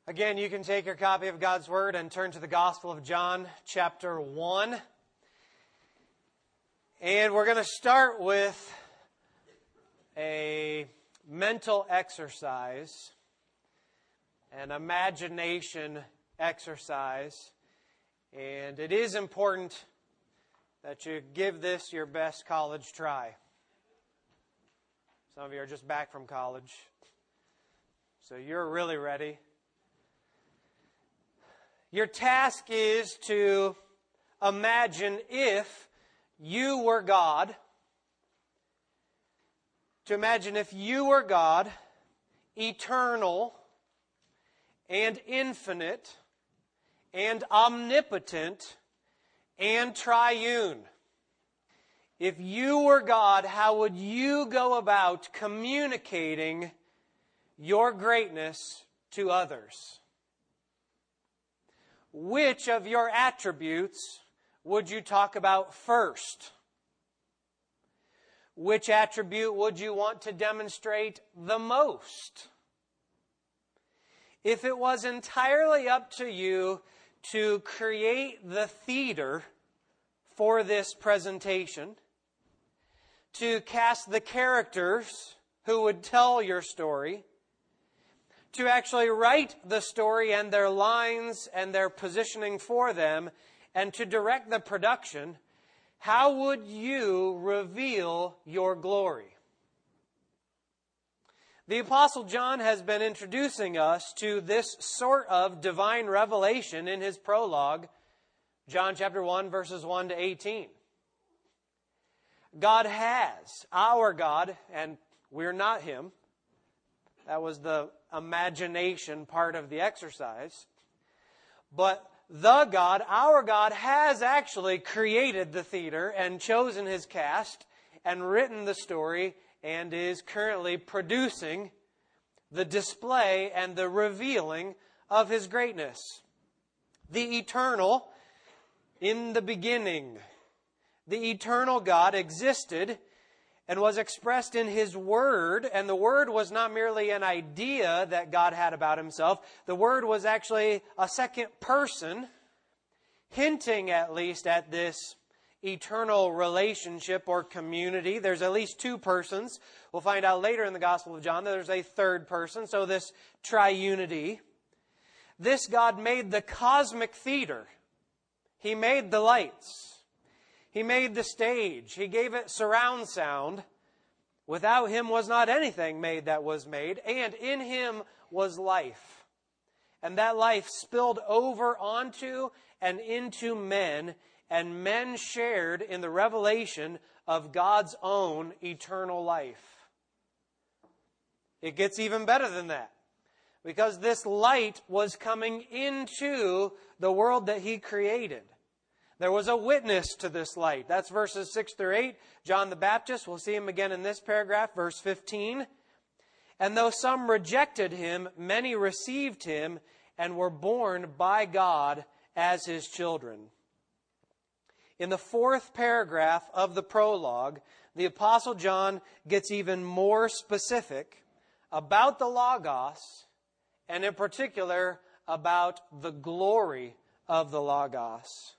Again, you can take your copy of God's Word and turn to the Gospel of John, chapter 1. And we're going to start with a mental exercise, an imagination exercise. And it is important that you give this your best college try. Some of you are just back from college, so you're really ready. Your task is to imagine if you were God. To imagine if you were God, eternal and infinite and omnipotent and triune. If you were God, how would you go about communicating your greatness to others? Which of your attributes would you talk about first? Which attribute would you want to demonstrate the most? If it was entirely up to you to create the theater for this presentation, to cast the characters who would tell your story, to actually write the story and their lines and their positioning for them, and to direct the production, how would you reveal your glory? The Apostle John has been introducing us to this sort of divine revelation in his prologue, John chapter 1, verses 1 to 18. God has, our God, and we're not Him. That was the imagination part of the exercise. But the God, our God, has actually created the theater and chosen His cast and written the story and is currently producing the display and the revealing of His greatness. The eternal, in the beginning, the eternal God existed and was expressed in His Word, and the Word was not merely an idea that God had about Himself. The Word was actually a second person, hinting at least at this eternal relationship or community. There's at least two persons. We'll find out later in the Gospel of John that there's a third person, so this triunity. This God made the cosmic theater. He made the lights. He made the stage. He gave it surround sound. Without Him was not anything made that was made. And in Him was life. And that life spilled over onto and into men. And men shared in the revelation of God's own eternal life. It gets even better than that. Because this light was coming into the world that He created. There was a witness to this light. That's verses 6 through 8. John the Baptist, we'll see him again in this paragraph, verse 15. And though some rejected Him, many received Him and were born by God as His children. In the fourth paragraph of the prologue, the Apostle John gets even more specific about the Logos, and in particular about the glory of the Logos.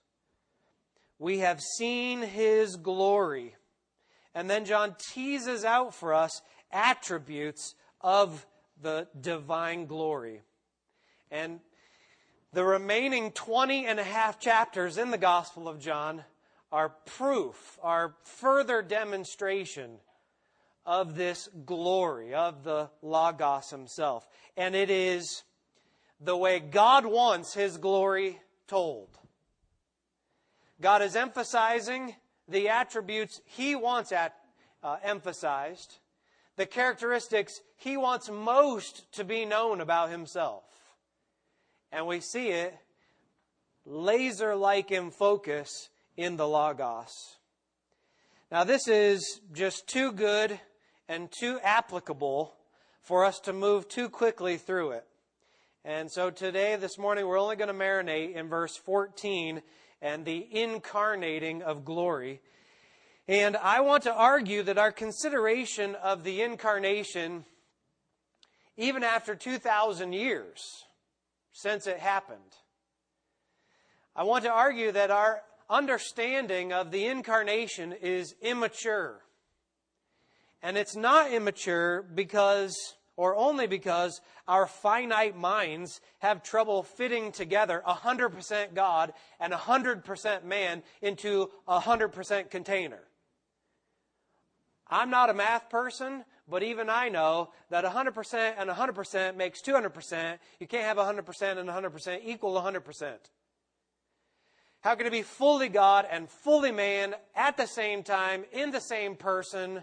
We have seen His glory. And then John teases out for us attributes of the divine glory. And the remaining 20 and a half chapters in the Gospel of John are proof, are further demonstration of this glory, of the Logos Himself. And it is the way God wants His glory told. God is emphasizing the attributes He wants emphasized, the characteristics He wants most to be known about Himself. And we see it laser-like in focus in the Logos. Now this is just too good and too applicable for us to move too quickly through it. And so today, this morning, we're only going to marinate in verse 14 and the incarnating of glory. And I want to argue that our consideration of the incarnation, even after 2,000 years, since it happened. I want to argue that our understanding of the incarnation is immature. And it's not immature because, or only because, our finite minds have trouble fitting together 100% God and 100% man into a 100% container. I'm not a math person, but even I know that 100% and 100% makes 200%. You can't have 100% and 100% equal 100%. How can it be fully God and fully man at the same time, in the same person?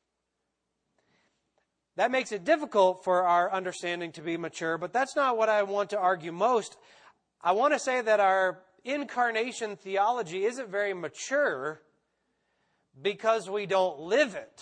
That makes it difficult for our understanding to be mature, but that's not what I want to argue most. I want to say that our incarnation theology isn't very mature because we don't live it.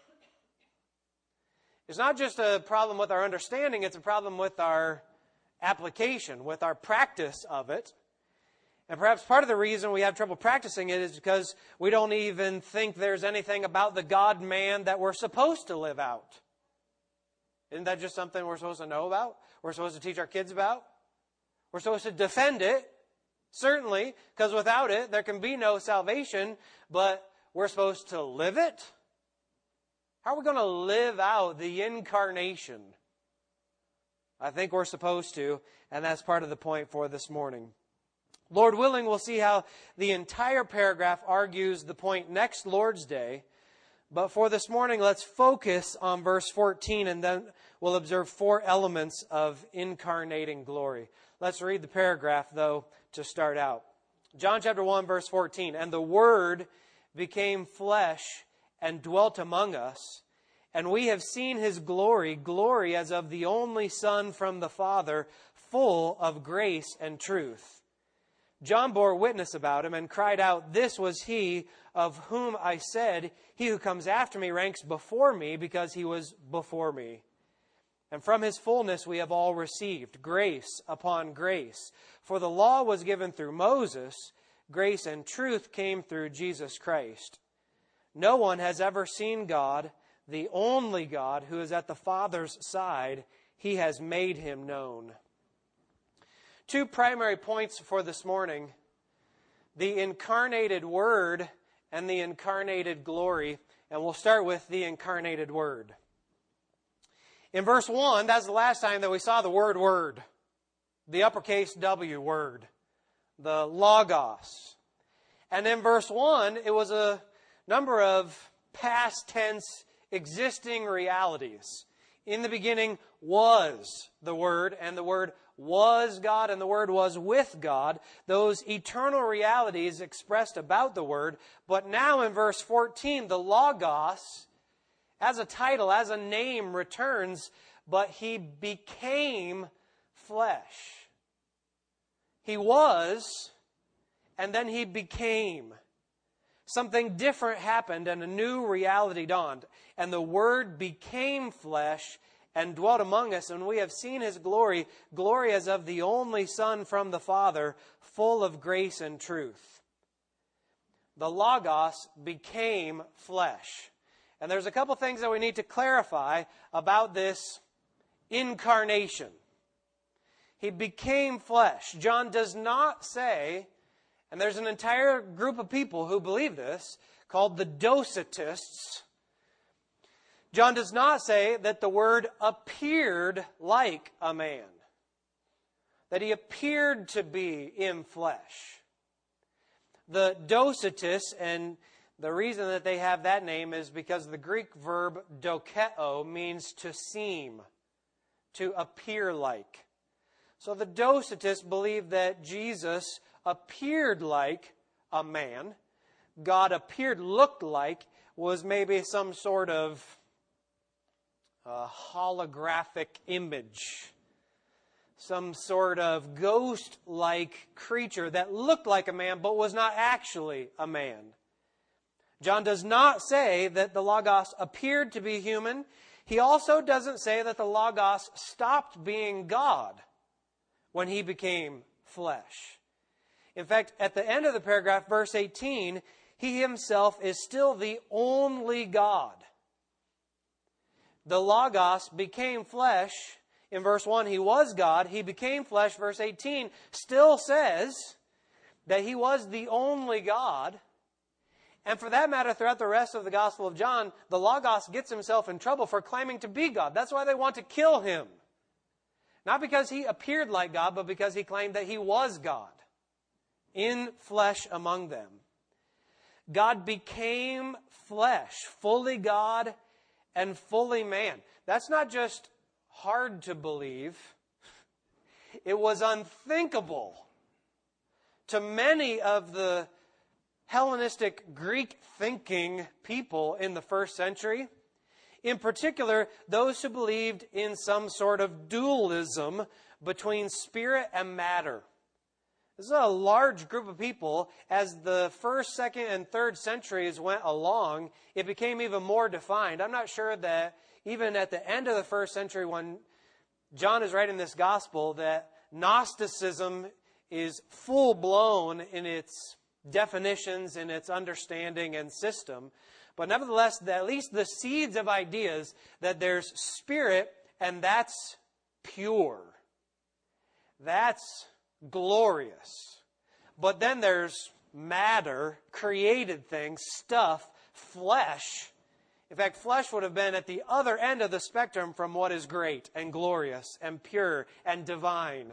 It's not just a problem with our understanding, it's a problem with our application, with our practice of it. And perhaps part of the reason we have trouble practicing it is because we don't even think there's anything about the God-man that we're supposed to live out. Isn't that just something we're supposed to know about? We're supposed to teach our kids about? We're supposed to defend it, certainly, because without it, there can be no salvation, but we're supposed to live it? How are we going to live out the incarnation? I think we're supposed to, and that's part of the point for this morning. Lord willing, we'll see how the entire paragraph argues the point next Lord's Day. But for this morning, let's focus on verse 14, and then we'll observe 4 elements of incarnating glory. Let's read the paragraph, though, to start out. John chapter 1, verse 14. And the Word became flesh and dwelt among us, and we have seen His glory, glory as of the only Son from the Father, full of grace and truth. John bore witness about Him and cried out, "This was He of whom I said, He who comes after me ranks before me, because He was before me." And from His fullness we have all received grace upon grace. For the law was given through Moses, grace and truth came through Jesus Christ. No one has ever seen God, the only God who is at the Father's side. He has made Him known. 2 primary points for this morning: the incarnated Word and the incarnated glory. And we'll start with the incarnated Word. In verse 1, that's the last time that we saw the word word. The uppercase W word. The Logos. And in verse 1, it was a number of past tense existing realities. In the beginning was the Word, and the Word was God, and the Word was with God. Those eternal realities expressed about the Word. But now in verse 14, the Logos, as a title, as a name, returns, but He became flesh. He was, and then He became. Something different happened, and a new reality dawned. And the Word became flesh and dwelt among us, and we have seen His glory, glory as of the only Son from the Father, full of grace and truth. The Logos became flesh. And there's a couple things that we need to clarify about this incarnation. He became flesh. John does not say, and there's an entire group of people who believe this, called the Docetists. John does not say that the Word appeared like a man, that He appeared to be in flesh. The Docetists, and the reason that they have that name is because the Greek verb dokeo means to seem, to appear like. So the Docetists believe that Jesus appeared like a man. God appeared, looked like, was maybe some sort of holographic image. Some sort of ghost-like creature that looked like a man but was not actually a man. John does not say that the Logos appeared to be human. He also doesn't say that the Logos stopped being God when He became flesh. In fact, at the end of the paragraph, verse 18, He Himself is still the only God. The Logos became flesh in verse 1, He was God. He became flesh, verse 18, still says that He was the only God. And for that matter, throughout the rest of the Gospel of John, the Logos gets Himself in trouble for claiming to be God. That's why they want to kill Him. Not because He appeared like God, but because He claimed that He was God in flesh among them. God became flesh, fully God and fully man. That's not just hard to believe. It was unthinkable to many of the Hellenistic Greek thinking people in the first century. In particular, those who believed in some sort of dualism between spirit and matter. This is a large group of people. As the first, second, and third centuries went along, it became even more defined. I'm not sure that even at the end of the first century, when John is writing this gospel, that Gnosticism is full-blown in its definitions, in its understanding and system. But nevertheless, at least the seeds of ideas that there's spirit, and that's pure. That's glorious. But then there's matter, created things, stuff, flesh. In fact, flesh would have been at the other end of the spectrum from what is great and glorious and pure and divine.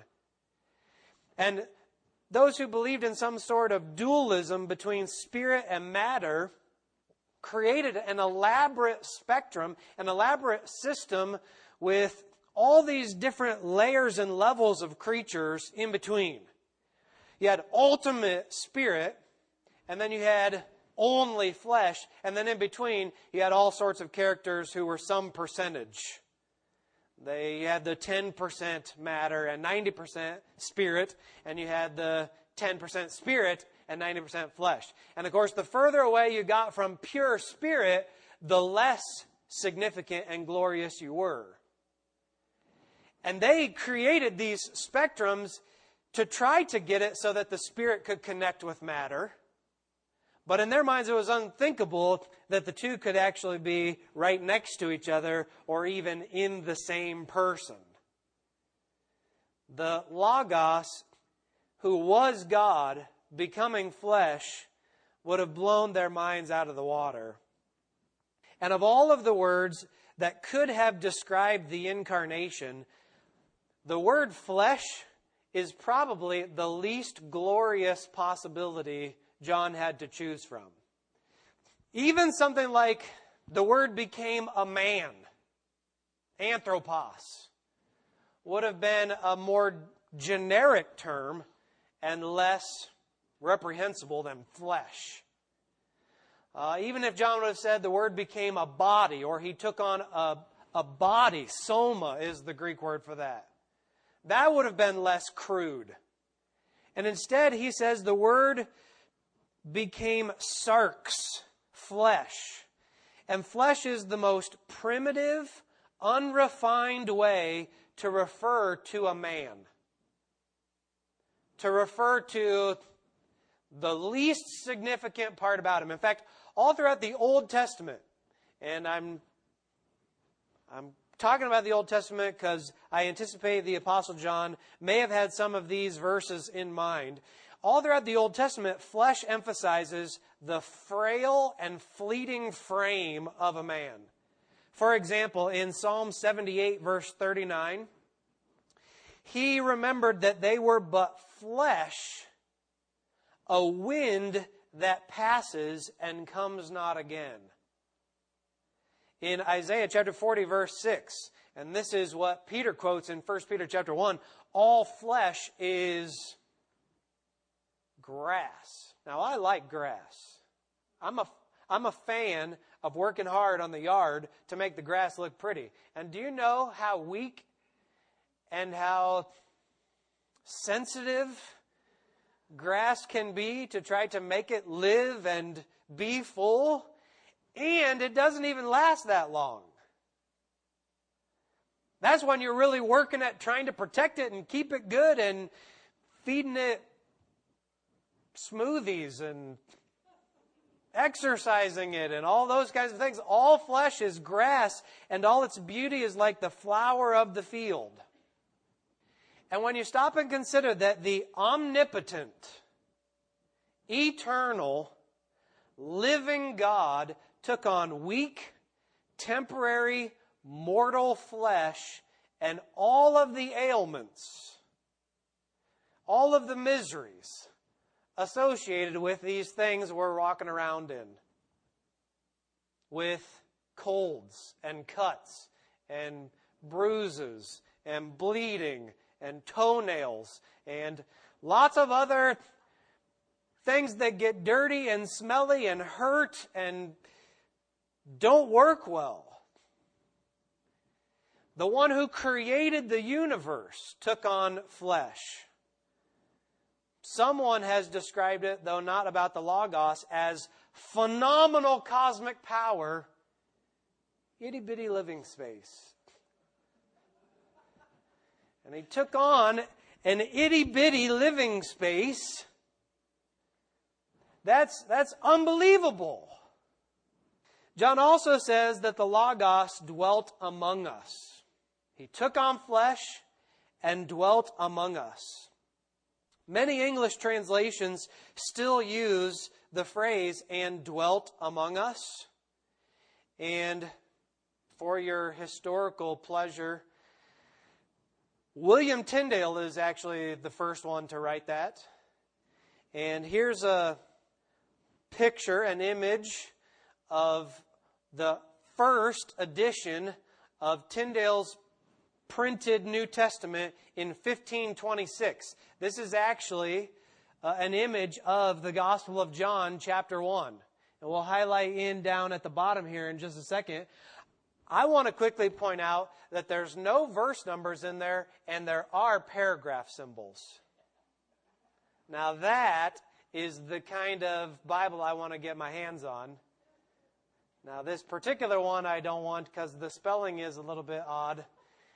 And those who believed in some sort of dualism between spirit and matter created an elaborate spectrum, an elaborate system with all these different layers and levels of creatures in between. You had ultimate spirit, and then you had only flesh, and then in between you had all sorts of characters who were some percentage. They had the 10% matter and 90% spirit, and you had the 10% spirit and 90% flesh. And of course, the further away you got from pure spirit, the less significant and glorious you were. And they created these spectrums to try to get it so that the spirit could connect with matter. But in their minds, it was unthinkable that the two could actually be right next to each other or even in the same person. The Logos, who was God, becoming flesh, would have blown their minds out of the water. And of all of the words that could have described the incarnation, the word flesh is probably the least glorious possibility John had to choose from. Even something like the word became a man, anthropos, would have been a more generic term and less reprehensible than flesh. Even if John would have said the word became a body, or he took on a body, soma is the Greek word for that, that would have been less crude. And instead, he says the word became sarx, flesh. And flesh is the most primitive, unrefined way to refer to a man. To refer to the least significant part about him. In fact, all throughout the Old Testament, and I'm talking about the Old Testament because I anticipate the Apostle John may have had some of these verses in mind. All throughout the Old Testament, flesh emphasizes the frail and fleeting frame of a man. For example, in Psalm 78, verse 39, he remembered that they were but flesh, a wind that passes and comes not again. In Isaiah chapter 40, verse 6, and this is what Peter quotes in 1 Peter chapter 1, all flesh is grass. Now, I like grass. I'm a fan of working hard on the yard to make the grass look pretty. And do you know how weak and how sensitive grass can be to try to make it live and be full? And it doesn't even last that long. That's when you're really working at trying to protect it and keep it good and feeding it smoothies and exercising it and all those kinds of things. All flesh is grass, and all its beauty is like the flower of the field. And when you stop and consider that the omnipotent, eternal, living God took on weak, temporary, mortal flesh, and all of the ailments, all of the miseries associated with these things we're walking around in, with colds and cuts and bruises and bleeding and toenails and lots of other things that get dirty and smelly and hurt and don't work well. The one who created the universe took on flesh. Someone has described it, though not about the Logos, as phenomenal cosmic power, itty-bitty living space. And he took on an itty-bitty living space. That's unbelievable. John also says that the Logos dwelt among us. He took on flesh and dwelt among us. Many English translations still use the phrase, and dwelt among us. And for your historical pleasure, William Tyndale is actually the first one to write that. And here's a picture, an image of the first edition of Tyndale's printed New Testament in 1526. This is actually an image of the Gospel of John, chapter 1. And we'll highlight down at the bottom here in just a second. I want to quickly point out that there's no verse numbers in there, and there are paragraph symbols. Now that is the kind of Bible I want to get my hands on. Now this particular one I don't want because the spelling is a little bit odd.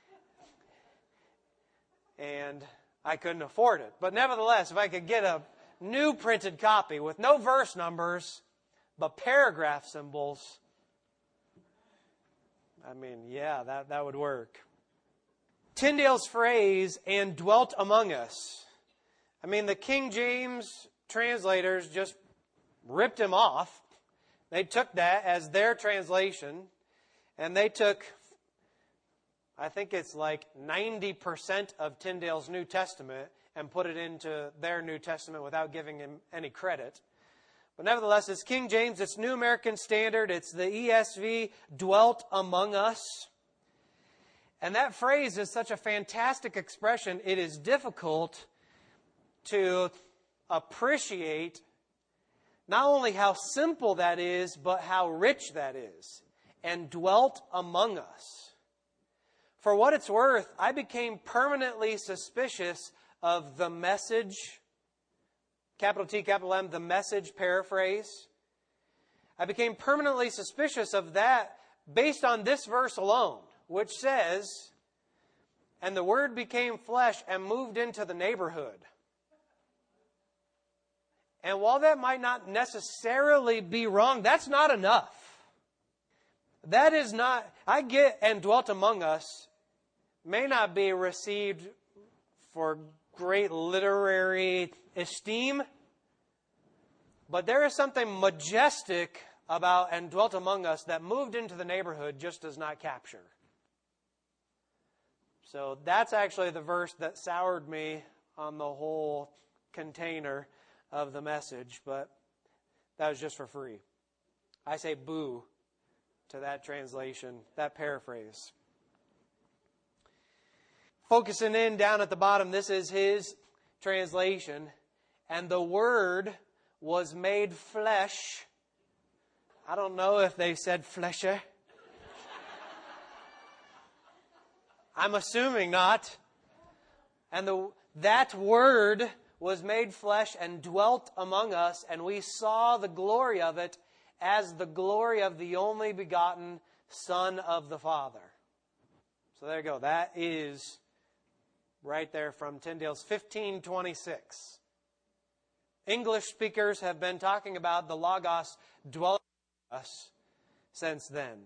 And I couldn't afford it. But nevertheless, if I could get a new printed copy with no verse numbers, but paragraph symbols, I mean, yeah, that would work. Tyndale's phrase, and dwelt among us. I mean, the King James translators just ripped him off. They took that as their translation, and they took, I think it's like 90% of Tyndale's New Testament and put it into their New Testament without giving him any credit. But nevertheless, it's King James, it's New American Standard, it's the ESV, dwelt among us. And that phrase is such a fantastic expression, it is difficult to appreciate not only how simple that is, but how rich that is. And dwelt among us. For what it's worth, I became permanently suspicious of the Message, capital T, capital M, the Message paraphrase. I became permanently suspicious of that based on this verse alone, which says, and the Word became flesh and moved into the neighborhood. And while that might not necessarily be wrong, that's not enough. That is not, I get, and dwelt among us, may not be received for great literary esteem, but there is something majestic about and dwelt among us that moved into the neighborhood just does not capture. So that's actually the verse that soured me on the whole container of the Message, but that was just for free. I say boo to that translation, that paraphrase. Focusing in down at the bottom, this is his translation. And the Word was made flesh. I don't know if they said flesher. I'm assuming not. And that Word was made flesh and dwelt among us, and we saw the glory of it as the glory of the only begotten Son of the Father. So there you go. That is right there from Tyndale's 1526. English speakers have been talking about the Logos dwelling with us since then.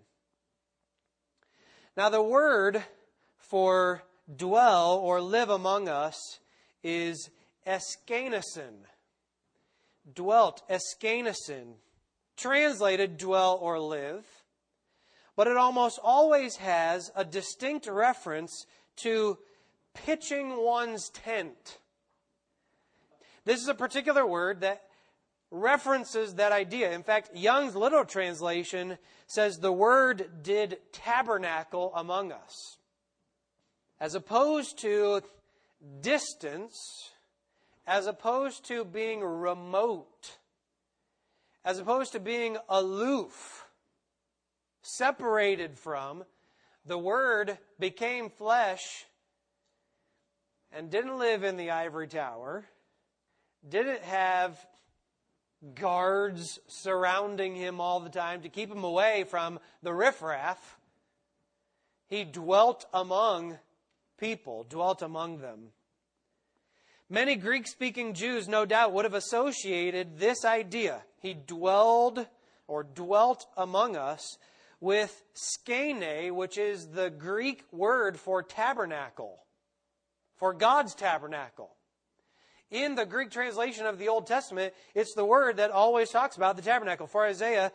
Now, the word for dwell or live among us is eskenesin. Dwelt, eskenesin. Translated dwell or live. But it almost always has a distinct reference to pitching one's tent. This is a particular word that references that idea. In fact, Young's literal translation says the word did tabernacle among us. As opposed to distance, as opposed to being remote, as opposed to being aloof, separated from, the Word became flesh and didn't live in the ivory tower, didn't have guards surrounding him all the time to keep him away from the riffraff. He dwelt among people, dwelt among them. Many Greek-speaking Jews, no doubt, would have associated this idea. He dwelled or dwelt among us with skene, which is the Greek word for tabernacle, for God's tabernacle. In the Greek translation of the Old Testament, it's the word that always talks about the tabernacle. For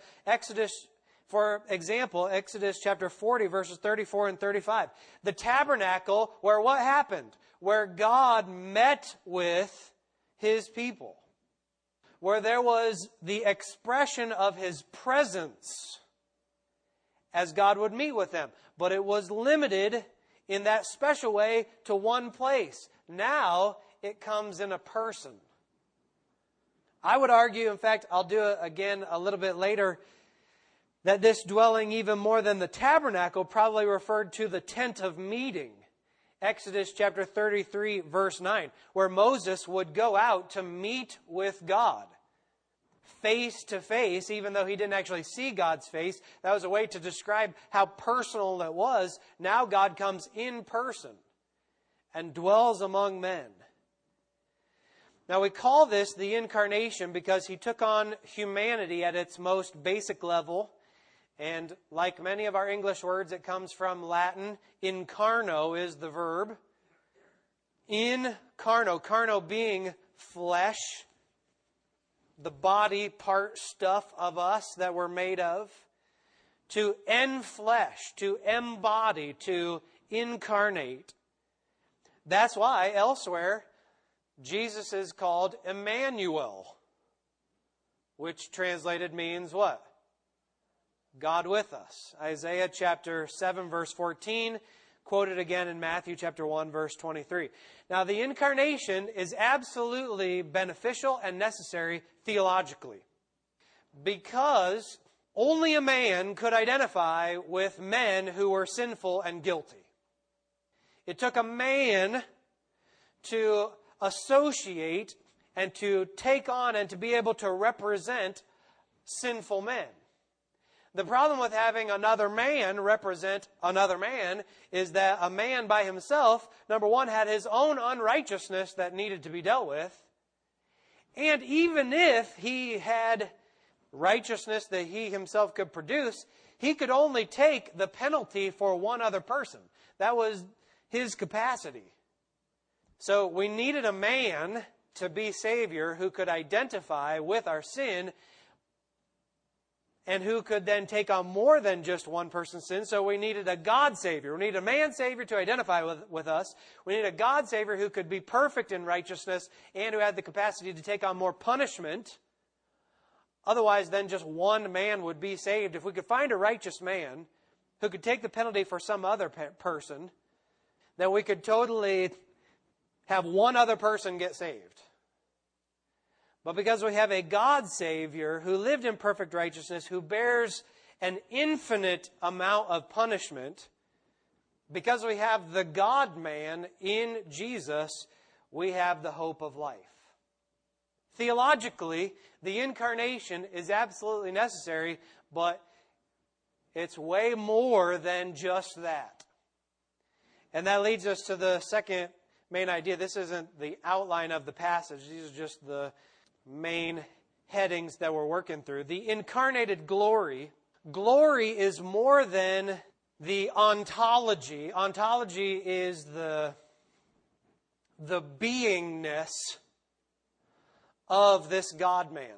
example, Exodus chapter 40, verses 34 and 35. The tabernacle where what happened? Where God met with His people. Where there was the expression of His presence as God would meet with them. But it was limited in that special way to one place. Now it comes in a person. I would argue, in fact, I'll do it again a little bit later, that this dwelling, even more than the tabernacle, probably referred to the tent of meeting. Exodus chapter 33, verse 9, where Moses would go out to meet with God face to face, even though he didn't actually see God's face. That was a way to describe how personal it was. Now God comes in person and dwells among men. Now we call this the incarnation because He took on humanity at its most basic level. And like many of our English words, it comes from Latin. Incarno is the verb. Incarno, carno being flesh, the body part stuff of us that we're made of. To enflesh, to embody, to incarnate. That's why elsewhere Jesus is called Emmanuel, which translated means what? God with us. Isaiah chapter 7 verse 14, quoted again in Matthew chapter 1 verse 23. Now the incarnation is absolutely beneficial and necessary theologically, because only a man could identify with men who were sinful and guilty. It took a man to associate and to take on and to be able to represent sinful men. The problem with having another man represent another man is that a man by himself, number one, had his own unrighteousness that needed to be dealt with. And even if he had righteousness that he himself could produce, he could only take the penalty for one other person. That was his capacity. So we needed a man to be Savior who could identify with our sin and who could then take on more than just one person's sin. So we needed a God Savior. We needed a man Savior to identify with us. We needed a God Savior who could be perfect in righteousness and who had the capacity to take on more punishment. Otherwise, then just one man would be saved. If we could find a righteous man who could take the penalty for some other person, then we could totally have one other person get saved. But because we have a God Savior who lived in perfect righteousness, who bears an infinite amount of punishment, because we have the God-man in Jesus, we have the hope of life. Theologically, the incarnation is absolutely necessary, but it's way more than just that. And that leads us to the second main idea. This isn't the outline of the passage. These are just the main headings that we're working through. The incarnated glory. Glory is more than the ontology. Ontology is the beingness of this God-man.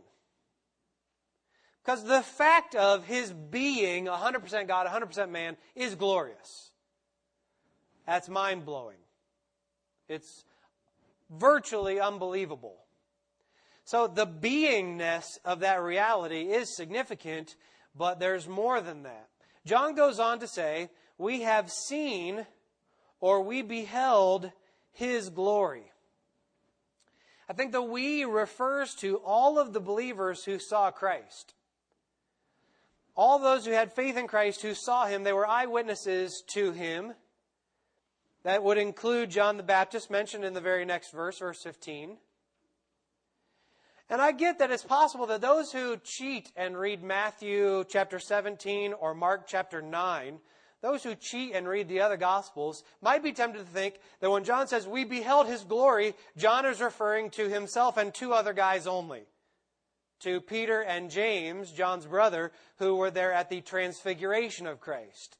Because the fact of His being 100% God, 100% man is glorious. That's mind-blowing. It's virtually unbelievable. So the beingness of that reality is significant, but there's more than that. John goes on to say, we have seen or we beheld His glory. I think the we refers to all of the believers who saw Christ. All those who had faith in Christ who saw Him, they were eyewitnesses to Him. That would include John the Baptist, mentioned in the very next verse, verse 15. And I get that it's possible that those who cheat and read Matthew chapter 17 or Mark chapter 9, those who cheat and read the other Gospels, might be tempted to think that when John says, we beheld His glory, John is referring to himself and two other guys only. To Peter and James, John's brother, who were there at the transfiguration of Christ.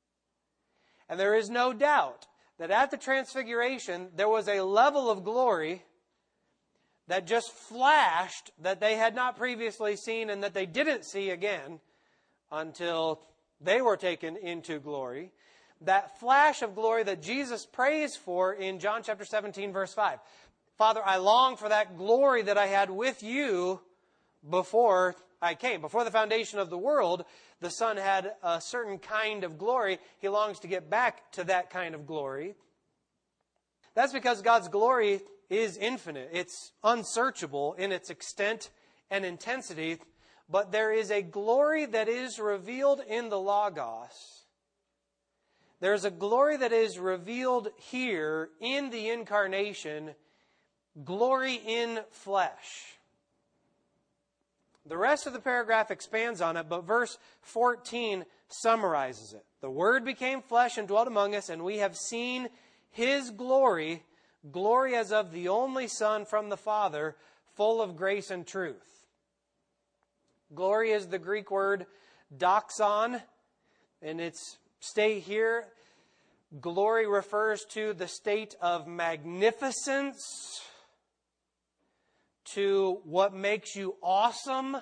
And there is no doubt that at the transfiguration, there was a level of glory that just flashed that they had not previously seen and that they didn't see again until they were taken into glory. That flash of glory that Jesus prays for in John chapter 17, verse 5. Father, I long for that glory that I had with you before I came. Before the foundation of the world, the Son had a certain kind of glory. He longs to get back to that kind of glory. That's because God's glory is infinite. It's unsearchable in its extent and intensity. But there is a glory that is revealed in the Logos. There's a glory that is revealed here in the incarnation, glory in flesh. The rest of the paragraph expands on it, but verse 14 summarizes it. The Word became flesh and dwelt among us, and we have seen His glory, glory as of the only Son from the Father, full of grace and truth. Glory is the Greek word doxon, and its state here. Glory refers to the state of magnificence, to what makes you awesome.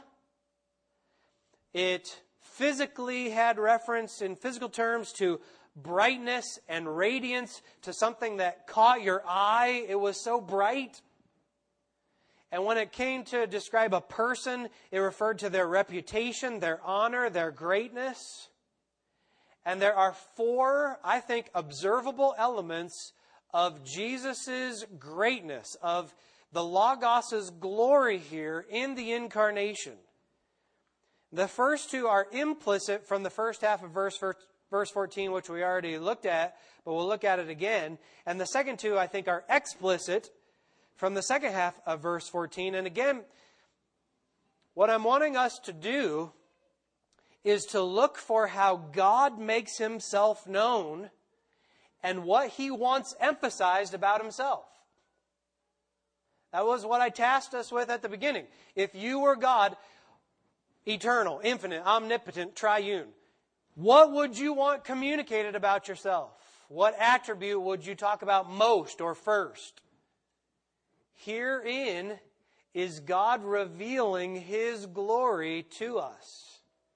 It physically had reference in physical terms to brightness and radiance, to something that caught your eye. It was so bright. And when it came to describe a person, it referred to their reputation, their honor, their greatness. And there are four, I think, observable elements of Jesus' greatness, of the Logos' glory here in the incarnation. The first two are implicit from the first half of verse 14, which we already looked at, but we'll look at it again. And the second two, I think, are explicit from the second half of verse 14. And again, what I'm wanting us to do is to look for how God makes Himself known and what He wants emphasized about Himself. That was what I tasked us with at the beginning. If you were God, eternal, infinite, omnipotent, triune, what would you want communicated about yourself? What attribute would you talk about most or first? Herein is God revealing His glory to us.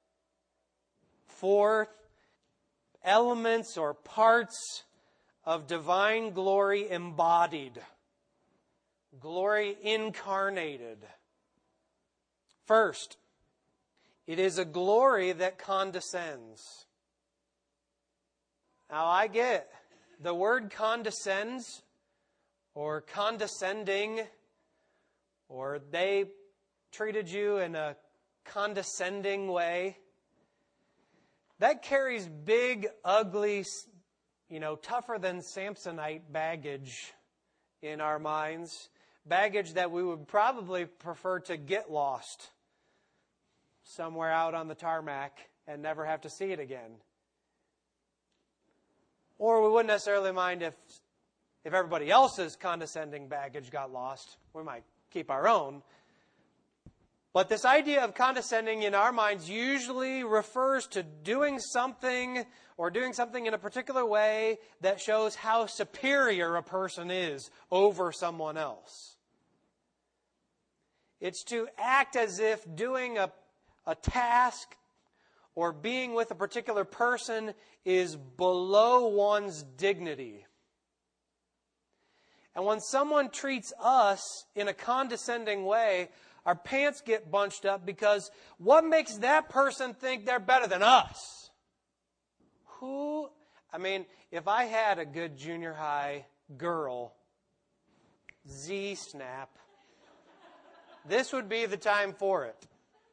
Four elements or parts of divine glory embodied. Glory incarnated. First, it is a glory that condescends. Now I get the word condescends or condescending, or they treated you in a condescending way. That carries big, ugly, tougher than Samsonite baggage in our minds. Baggage that we would probably prefer to get lost somewhere out on the tarmac and never have to see it again. Or we wouldn't necessarily mind if everybody else's condescending baggage got lost. We might keep our own. But this idea of condescending in our minds usually refers to doing something or doing something in a particular way that shows how superior a person is over someone else. It's to act as if doing a task or being with a particular person is below one's dignity. And when someone treats us in a condescending way, our pants get bunched up because what makes that person think they're better than us? If I had a good junior high girl, Z-snap, this would be the time for it.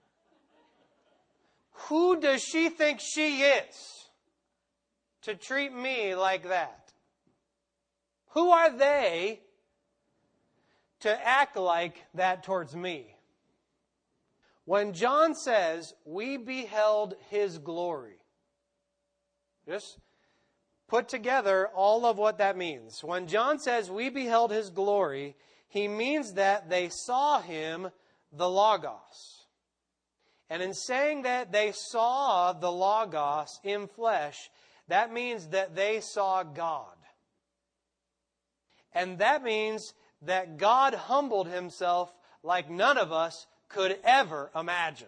Who does she think she is to treat me like that? Who are they to act like that towards me? When John says, we beheld His glory, just put together all of what that means. When John says, we beheld His glory, he means that they saw Him, the Logos. And in saying that they saw the Logos in flesh, that means that they saw God. And that means that God humbled Himself like none of us could ever imagine.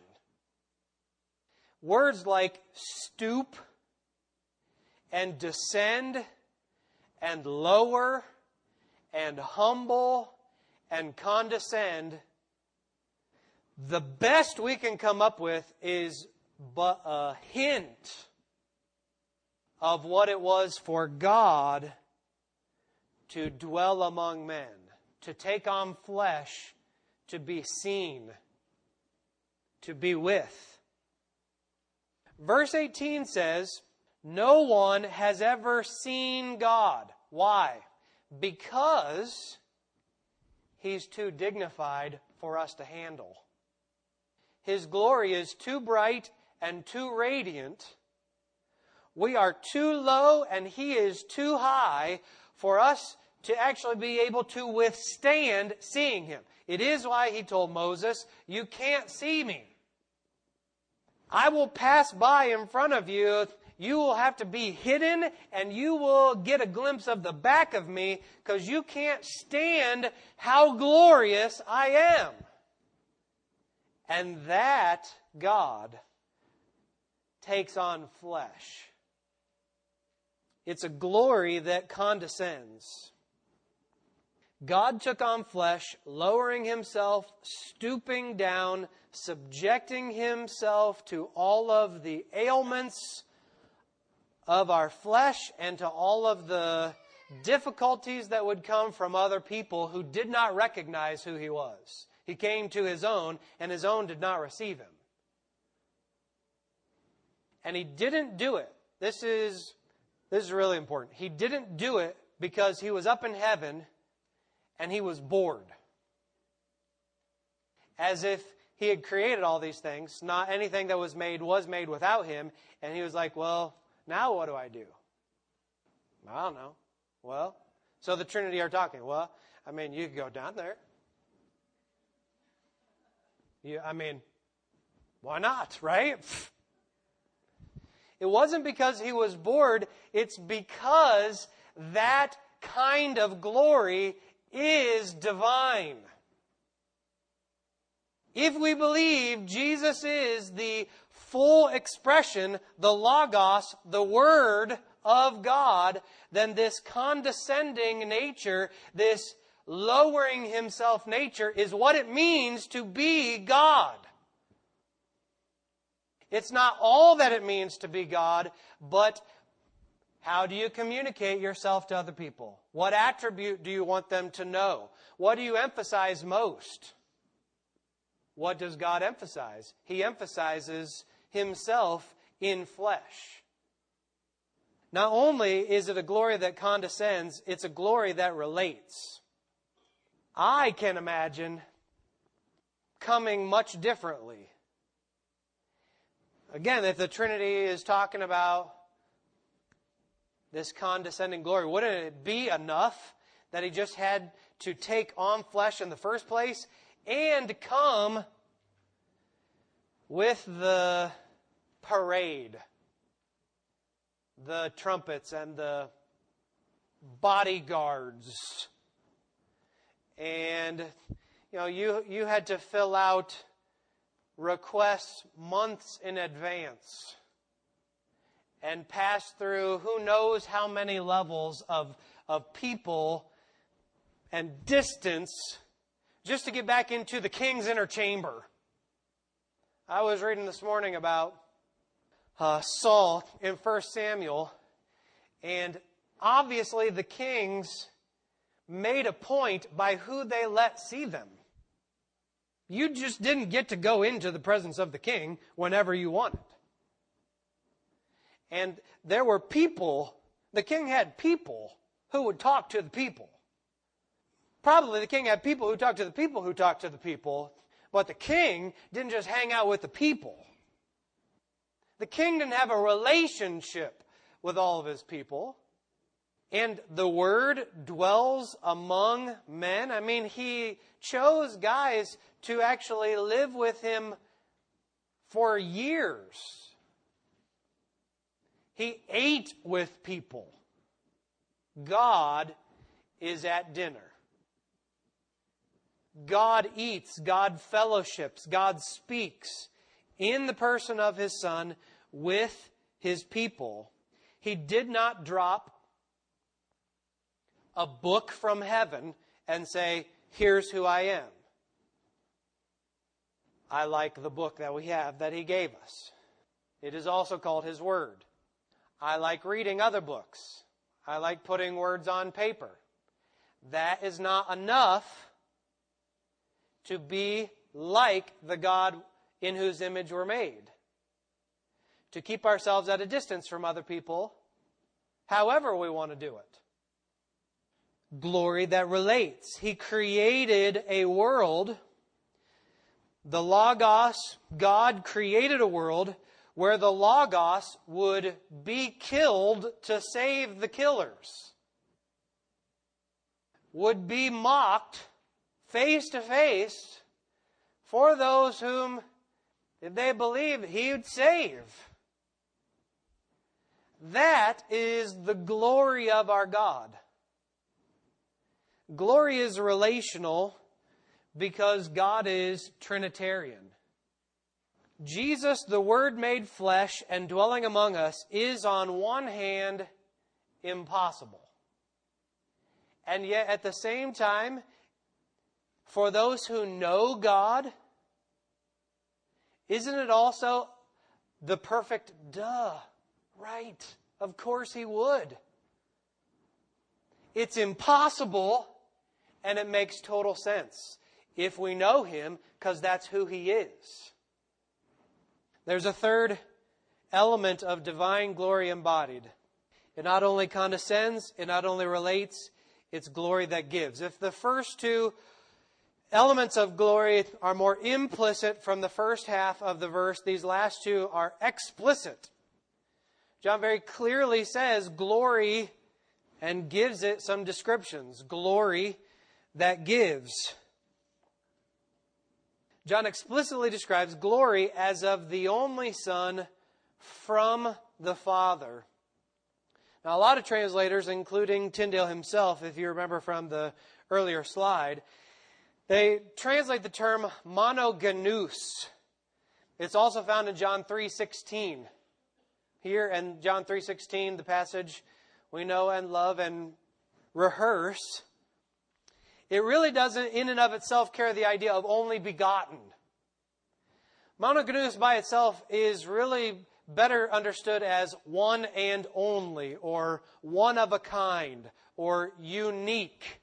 Words like stoop and descend and lower and humble and condescend, the best we can come up with is but a hint of what it was for God to dwell among men, to take on flesh, to be seen, to be with. Verse 18 says, no one has ever seen God. Why? Because He's too dignified for us to handle. His glory is too bright and too radiant. We are too low and He is too high for us to actually be able to withstand seeing Him. It is why He told Moses, you can't see me. I will pass by in front of you. You will have to be hidden and you will get a glimpse of the back of me because you can't stand how glorious I am. And that God takes on flesh. It's a glory that condescends. God took on flesh, lowering Himself, stooping down, subjecting Himself to all of the ailments of our flesh and to all of the difficulties that would come from other people who did not recognize who He was. He came to His own, and His own did not receive Him. And He didn't do it. This is really important. He didn't do it because He was up in heaven and He was bored. As if He had created all these things. Not anything that was made without Him. And He was like, well, now what do I do? I don't know. Well, so the Trinity are talking. Well, you could go down there. Why not, right? It wasn't because He was bored. It's because that kind of glory is divine. If we believe Jesus is the full expression, the Logos, the Word of God, then this condescending nature, this lowering Himself nature is what it means to be God. It's not all that it means to be God, but how do you communicate yourself to other people? What attribute do you want them to know? What do you emphasize most? What does God emphasize? He emphasizes Himself in flesh. Not only is it a glory that condescends, it's a glory that relates. I can imagine coming much differently. Again, if the Trinity is talking about this condescending glory, wouldn't it be enough that He just had to take on flesh in the first place and come with the parade, the trumpets and the bodyguards. And, you had to fill out requests months in advance and pass through who knows how many levels of people and distance just to get back into the king's inner chamber. I was reading this morning about Saul in 1 Samuel, and obviously the kings made a point by who they let see them. You just didn't get to go into the presence of the king whenever you wanted. And there were people, the king had people who would talk to the people. Probably the king had people who talked to the people who talked to the people, but the king didn't just hang out with the people. The king didn't have a relationship with all of his people. And the Word dwells among men. I mean, he chose guys to actually live with him for years. He ate with people. God is at dinner. God eats, God fellowships, God speaks in the person of His Son with His people. He did not drop a book from heaven and say, here's who I am. I like the book that we have that He gave us. It is also called His Word. I like reading other books. I like putting words on paper. That is not enough to be like the God in whose image we're made. To keep ourselves at a distance from other people, however we want to do it. Glory that relates. He created a world. The Logos, God created a world where the Logos would be killed to save the killers. Would be mocked face to face for those whom, if they believe, He would save. That is the glory of our God. Glory is relational because God is Trinitarian. Jesus, the Word made flesh and dwelling among us, is on one hand impossible. And yet at the same time, for those who know God, isn't it also the perfect duh? Right. Of course He would. It's impossible, and it makes total sense if we know Him, because that's who He is. There's a third element of divine glory embodied. It not only condescends, it not only relates, it's glory that gives. If the first two elements of glory are more implicit from the first half of the verse, these last two are explicit. John very clearly says glory and gives it some descriptions. Glory that gives. John explicitly describes glory as of the only Son from the Father. Now, a lot of translators, including Tyndale himself, if you remember from the earlier slide, they translate the term monogenes. It's also found in John 3:16. Here in John 3:16, the passage we know and love and rehearse, it really doesn't in and of itself carry the idea of only begotten. Monogenes by itself is really better understood as one and only, or one of a kind, or unique.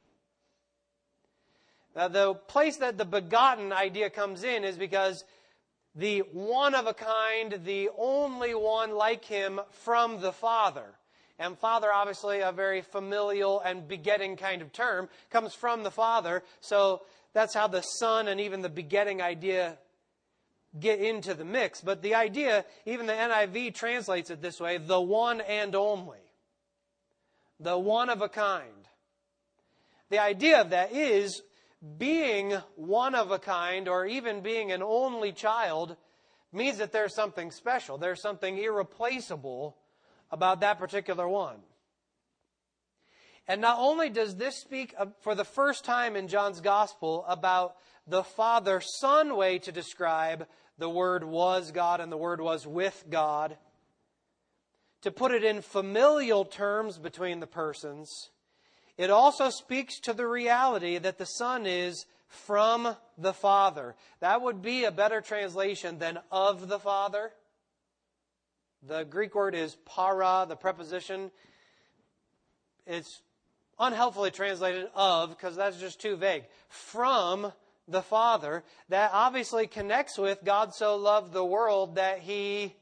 Now, the place that the begotten idea comes in is because the one of a kind, the only one like Him from the Father. And Father, obviously, a very familial and begetting kind of term, comes from the Father. So that's how the Son and even the begetting idea get into the mix. But the idea, even the NIV translates it this way, the one and only. The one of a kind. The idea of that is being one of a kind, or even being an only child, means that there's something special. There's something irreplaceable about that particular one. And not only does this speak for the first time in John's Gospel about the Father-Son way to describe the Word was God and the Word was with God, to put it in familial terms between the persons, it also speaks to the reality that the Son is from the Father. That would be a better translation than of the Father. The Greek word is para, the preposition. It's unhelpfully translated of, because that's just too vague. From the Father. That obviously connects with God so loved the world that He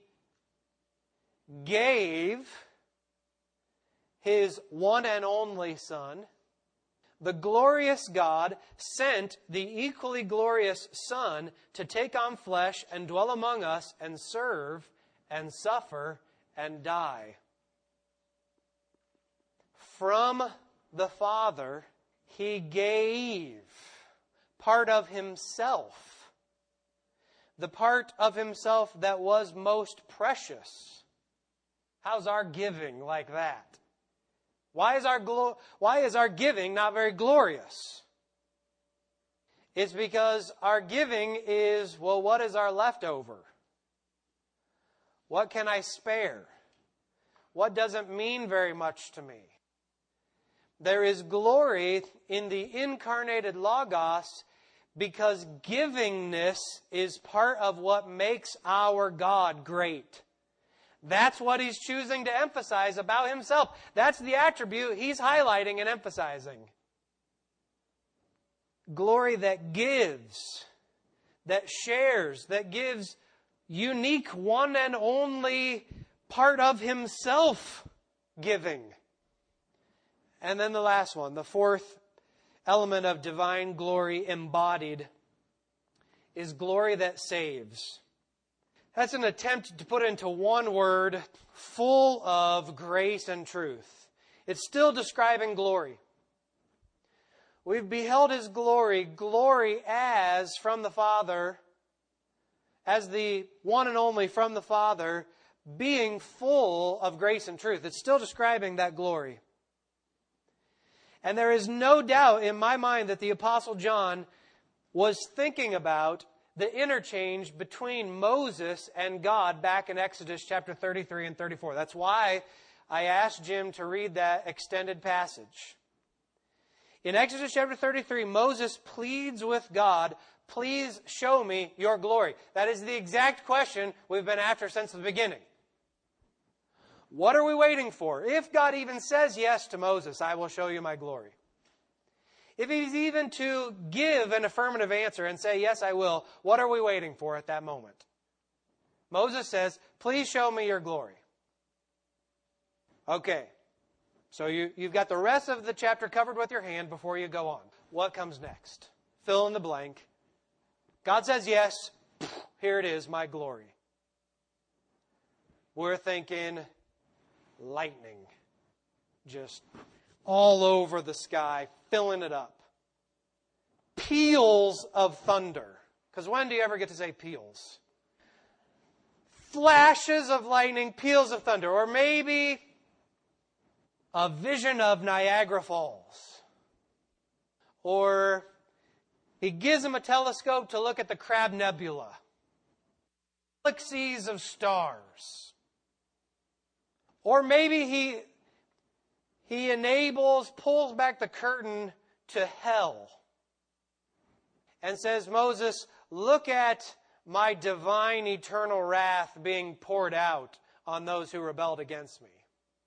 gave His one and only Son. The glorious God sent the equally glorious Son to take on flesh and dwell among us and serve and suffer and die. From the Father, He gave part of Himself, the part of Himself that was most precious. How's our giving like that? Why is our giving not very glorious? It's because our giving is, well, what is our leftover? What can I spare? What doesn't mean very much to me? There is glory in the incarnated Logos because givingness is part of what makes our God great. That's what He's choosing to emphasize about Himself. That's the attribute He's highlighting and emphasizing. Glory that gives, that shares, that gives unique, one and only part of Himself giving. And then the last one, the fourth element of divine glory embodied, is glory that saves. That's an attempt to put into one word, full of grace and truth. It's still describing glory. We've beheld His glory, glory as from the Father, as the one and only from the Father, being full of grace and truth. It's still describing that glory. And there is no doubt in my mind that the Apostle John was thinking about the interchange between Moses and God back in Exodus chapter 33 and 34. That's why I asked Jim to read that extended passage. In Exodus chapter 33, Moses pleads with God, please show me your glory. That is the exact question we've been after since the beginning. What are we waiting for? If God even says yes to Moses, I will show you my glory. If He's even to give an affirmative answer and say, yes, I will, what are we waiting for at that moment? Moses says, please show me your glory. Okay, so you've got the rest of the chapter covered with your hand before you go on. What comes next? Fill in the blank. God says yes, here it is, my glory. We're thinking lightning, just all over the sky, filling it up. Peals of thunder. Because when do you ever get to say peals? Flashes of lightning, peals of thunder. Or maybe a vision of Niagara Falls. Or He gives him a telescope to look at the Crab Nebula. Galaxies of stars. Or maybe he pulls back the curtain to hell and says, Moses, look at my divine eternal wrath being poured out on those who rebelled against me.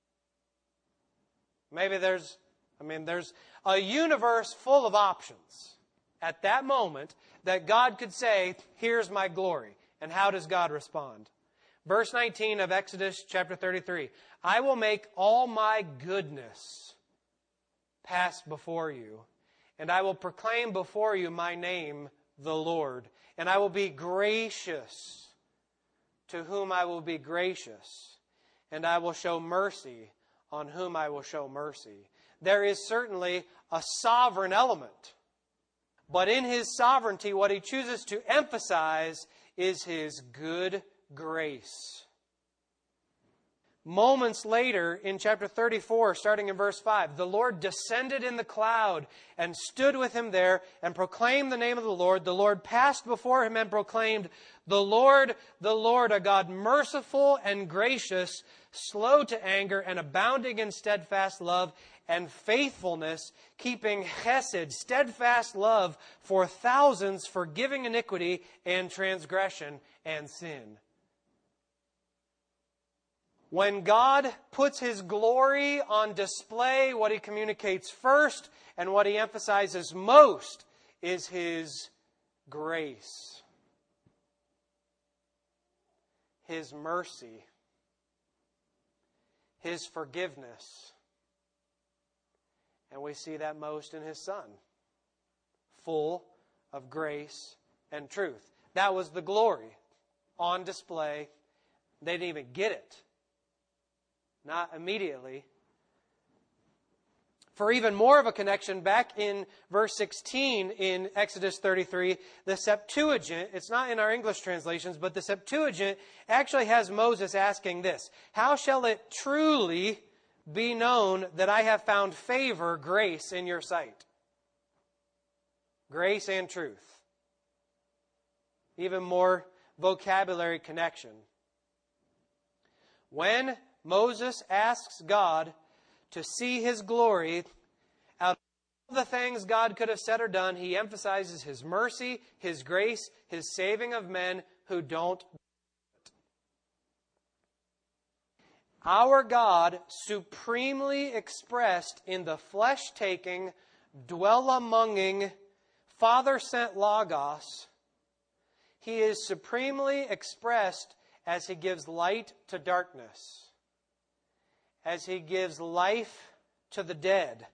Maybe there's a universe full of options at that moment that God could say, here's my glory. And how does God respond? Verse 19 of Exodus chapter 33, I will make all my goodness pass before you, and I will proclaim before you my name, the Lord. And I will be gracious to whom I will be gracious, and I will show mercy on whom I will show mercy. There is certainly a sovereign element, but in His sovereignty, what He chooses to emphasize is His good grace. Moments later, in chapter 34, starting in verse 5, the Lord descended in the cloud and stood with him there and proclaimed the name of the Lord. The Lord passed before him and proclaimed, the Lord, a God merciful and gracious, slow to anger and abounding in steadfast love and faithfulness, keeping chesed, steadfast love for thousands, forgiving iniquity and transgression and sin. When God puts His glory on display, what He communicates first and what He emphasizes most is His grace, His mercy, His forgiveness. And we see that most in His Son, full of grace and truth. That was the glory on display. They didn't even get it. Not immediately. For even more of a connection, back in verse 16 in Exodus 33, the Septuagint, it's not in our English translations, but the Septuagint actually has Moses asking this, how shall it truly be known that I have found favor, grace in your sight? Grace and truth. Even more vocabulary connection. When Moses asks God to see His glory, out of all the things God could have said or done, He emphasizes His mercy, His grace, His saving of men who don't do it. Our God, supremely expressed in the flesh-taking, dwell-amonging, Father-sent Logos, He is supremely expressed as He gives light to darkness, as He gives life to the dead.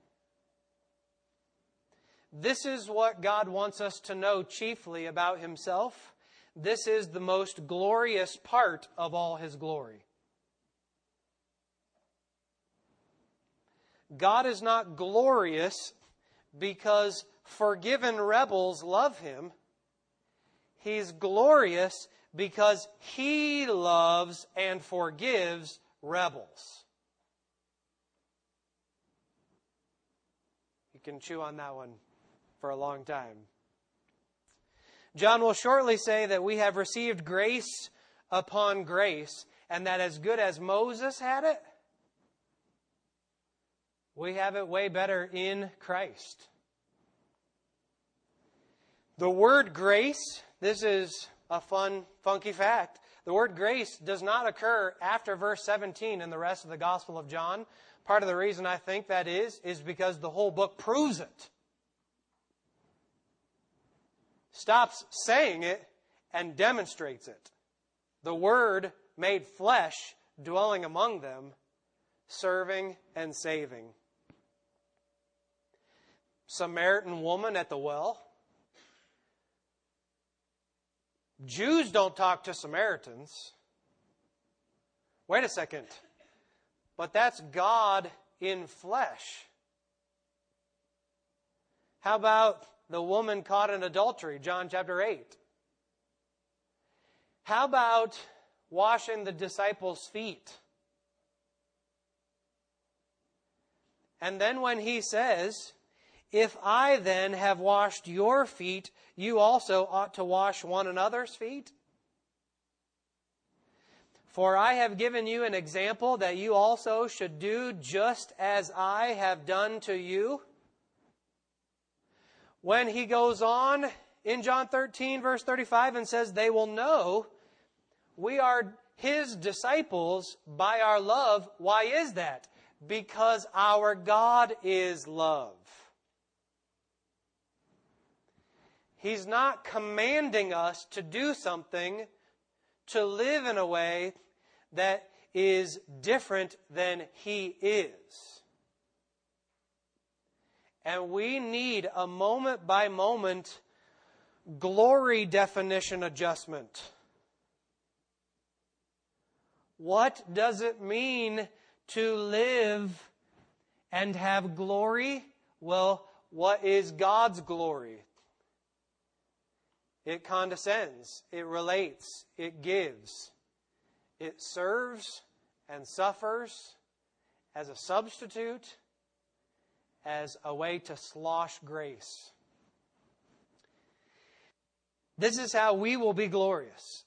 This is what God wants us to know chiefly about Himself. This is the most glorious part of all His glory. God is not glorious because forgiven rebels love Him. He's glorious because He loves and forgives rebels. You can chew on that one for a long time. John will shortly say that we have received grace upon grace, and that as good as Moses had it, we have it way better in Christ. The word grace, this is a fun, funky fact. The word grace does not occur after verse 17 in the rest of the Gospel of John. Part of the reason I think that is because the whole book proves it. Stops saying it and demonstrates it. The Word made flesh, dwelling among them, serving and saving. Samaritan woman at the well. Jews don't talk to Samaritans. Wait a second. But that's God in flesh. How about the woman caught in adultery, John chapter 8? How about washing the disciples' feet? And then when He says, if I then have washed your feet, you also ought to wash one another's feet. For I have given you an example that you also should do just as I have done to you. When He goes on in John 13, verse 35, and says, they will know we are His disciples by our love. Why is that? Because our God is love. He's not commanding us to do something, to live in a way that is different than He is. And we need a moment-by-moment glory definition adjustment. What does it mean to live and have glory? Well, what is God's glory? It condescends. It relates. It gives. It serves and suffers as a substitute, as a way to slosh grace. This is how we will be glorious.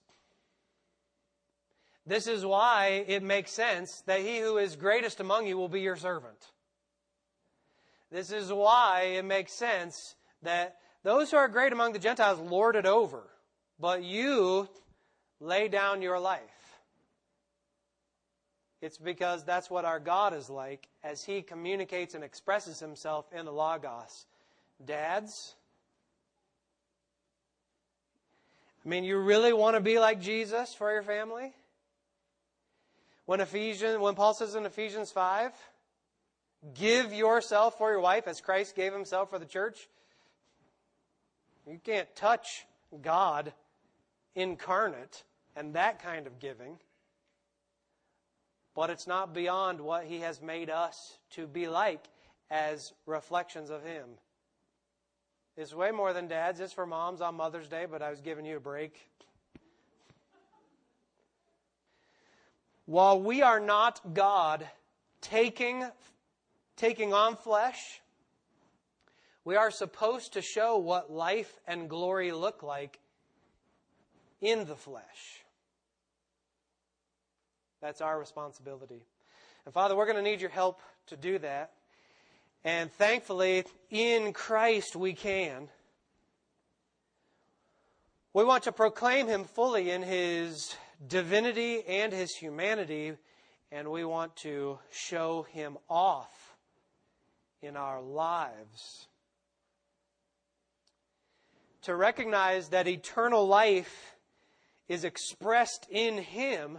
This is why it makes sense that he who is greatest among you will be your servant. This is why it makes sense that those who are great among the Gentiles lord it over, but you lay down your life. It's because that's what our God is like as He communicates and expresses Himself in the Logos. Dads, you really want to be like Jesus for your family? When Paul says in Ephesians 5, give yourself for your wife as Christ gave Himself for the church. You can't touch God incarnate and that kind of giving. But it's not beyond what He has made us to be like as reflections of Him. It's way more than dads. It's for moms on Mother's Day, but I was giving you a break. While we are not God taking on flesh, we are supposed to show what life and glory look like in the flesh. That's our responsibility. And Father, we're going to need your help to do that. And thankfully, in Christ we can. We want to proclaim Him fully in His divinity and His humanity, and we want to show Him off in our lives. To recognize that eternal life is expressed in Him,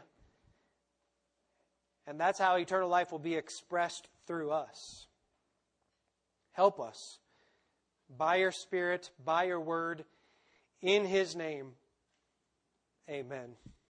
and that's how eternal life will be expressed through us. Help us by your Spirit, by your word, in His name. Amen.